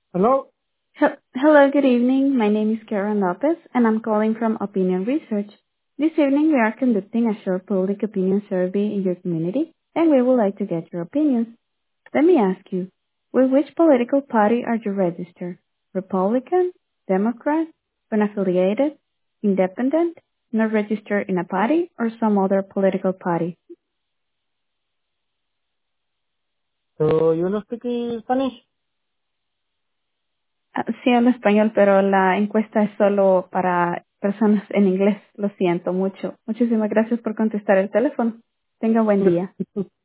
Hello? Hello, good evening. My name is Karen Lopez, and I'm calling from Opinion Research. This evening, we are conducting a short public opinion survey in your community, and we would like to get your opinions. Let me ask you, with which political party are you registered? Republican, Democrat, unaffiliated, independent, not registered in a party, or some other political party? So you no speak Spanish? Sí, hablo español, pero la encuesta es solo para personas en inglés. Lo siento mucho. Muchísimas gracias por contestar el teléfono. Tenga buen día.